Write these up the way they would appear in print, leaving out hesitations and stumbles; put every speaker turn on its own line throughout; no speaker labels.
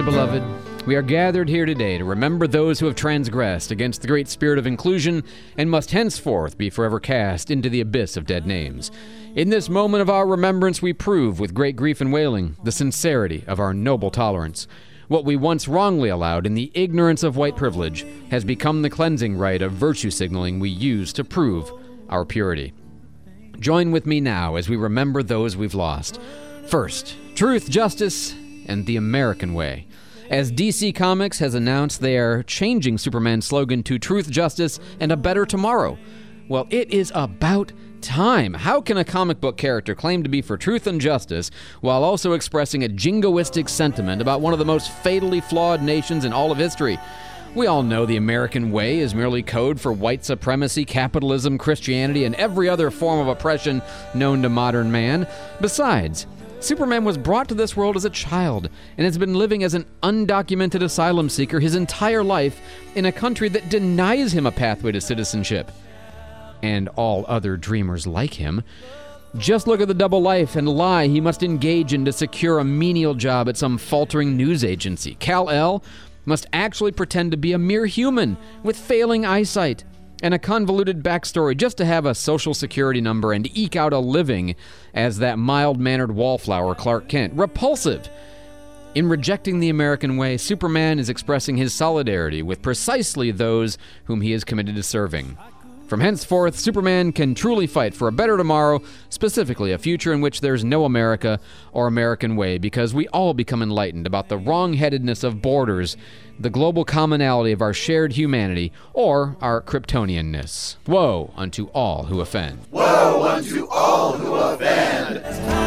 Dearly beloved, we are gathered here today to remember those who have transgressed against the great spirit of inclusion and must henceforth be forever cast into the abyss of dead names. In this moment of our remembrance, we prove with great grief and wailing the sincerity of our noble tolerance. What we once wrongly allowed in the ignorance of white privilege has become the cleansing rite of virtue signaling we use to prove our purity. Join with me now as we remember those we've lost. First, truth, justice, and the American way. As DC Comics has announced, they are changing Superman's slogan to Truth, Justice, and a Better Tomorrow. Well, it is about time. How can a comic book character claim to be for truth and justice while also expressing a jingoistic sentiment about one of the most fatally flawed nations in all of history? We all know the American way is merely code for white supremacy, capitalism, Christianity, and every other form of oppression known to modern man. Besides, Superman was brought to this world as a child and has been living as an undocumented asylum seeker his entire life in a country that denies him a pathway to citizenship. And all other dreamers like him. Just look at the double life and lie he must engage in to secure a menial job at some faltering news agency. Kal-El must actually pretend to be a mere human with failing eyesight and a convoluted backstory just to have a social security number and eke out a living as that mild-mannered wallflower Clark Kent. Repulsive. In rejecting the American way, Superman is expressing his solidarity with precisely those whom he is committed to serving. From henceforth, Superman can truly fight for a better tomorrow, specifically a future in which there's no America or American way, because we all become enlightened about the wrong-headedness of borders, the global commonality of our shared humanity, or our Kryptonianness. Woe unto all who offend.
Woe unto all who offend.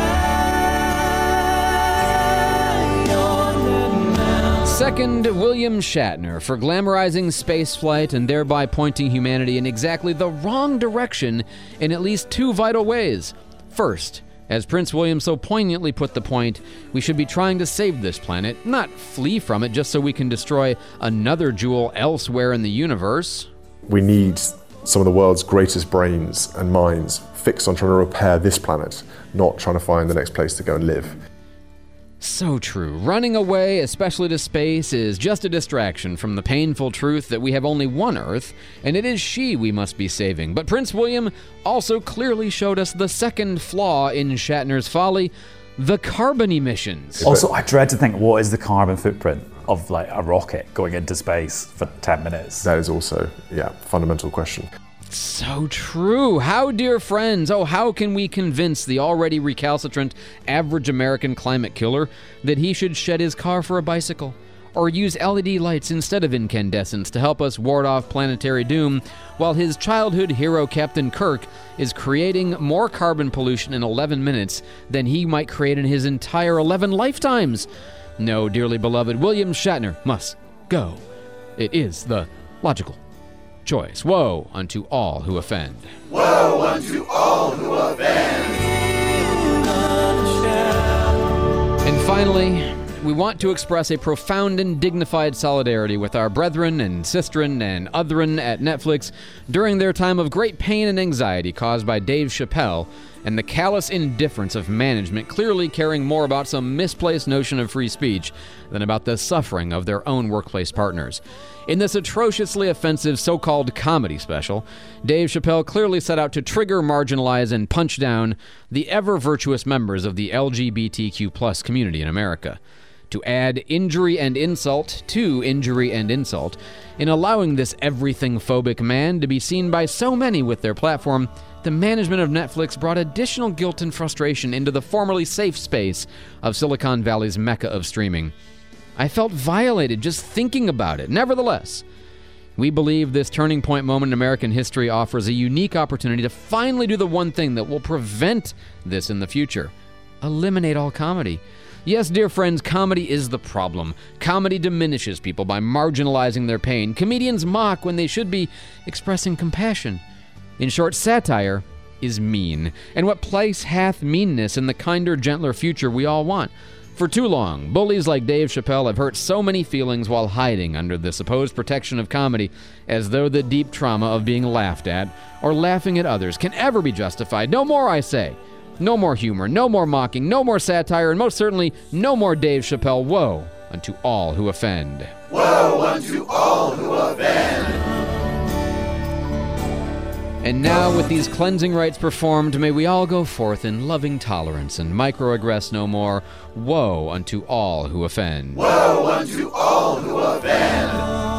Second, William Shatner for glamorizing spaceflight and thereby pointing humanity in exactly the wrong direction in at least two vital ways. First, as Prince William so poignantly put the point, we should be trying to save this planet, not flee from it just so we can destroy another jewel elsewhere in the universe.
We need some of the world's greatest brains and minds fixed on trying to repair this planet, not trying to find the next place to go and live.
So true. Running away, especially to space, is just a distraction from the painful truth that we have only one Earth, and it is she we must be saving. But Prince William also clearly showed us the second flaw in Shatner's folly, the carbon emissions.
Also, I dread to think, what is the carbon footprint of like a rocket going into space for 10 minutes?
That is also, fundamental question.
So true. How, dear friends, how can we convince the already recalcitrant average American climate killer that he should shed his car for a bicycle, or use LED lights instead of incandescents to help us ward off planetary doom, while his childhood hero Captain Kirk is creating more carbon pollution in 11 minutes than he might create in his entire 11 lifetimes? No, dearly beloved, William Shatner must go. It is the logical choice. Woe unto all who offend.
Woe unto all who offend.
And finally, we want to express a profound and dignified solidarity with our brethren and sistren and otheren at Netflix during their time of great pain and anxiety caused by Dave Chappelle and the callous indifference of management, clearly caring more about some misplaced notion of free speech than about the suffering of their own workplace partners. In this atrociously offensive so-called comedy special, Dave Chappelle clearly set out to trigger, marginalize, and punch down the ever-virtuous members of the LGBTQ+ community in America. To add injury and insult to injury and insult, in allowing this everything-phobic man to be seen by so many with their platform, the management of Netflix brought additional guilt and frustration into the formerly safe space of Silicon Valley's mecca of streaming. I felt violated just thinking about it. Nevertheless, we believe this turning point moment in American history offers a unique opportunity to finally do the one thing that will prevent this in the future: eliminate all comedy. Yes, dear friends, comedy is the problem. Comedy diminishes people by marginalizing their pain. Comedians mock when they should be expressing compassion. In short, satire is mean. And what place hath meanness in the kinder, gentler future we all want? For too long, bullies like Dave Chappelle have hurt so many feelings while hiding under the supposed protection of comedy, as though the deep trauma of being laughed at or laughing at others can ever be justified. No more, I say. No more humor, no more mocking, no more satire, and most certainly no more Dave Chappelle. Woe unto all who offend.
Woe unto all who offend.
And now, with these cleansing rites performed, may we all go forth in loving tolerance and microaggress no more. Woe unto all who offend.
Woe unto all who offend.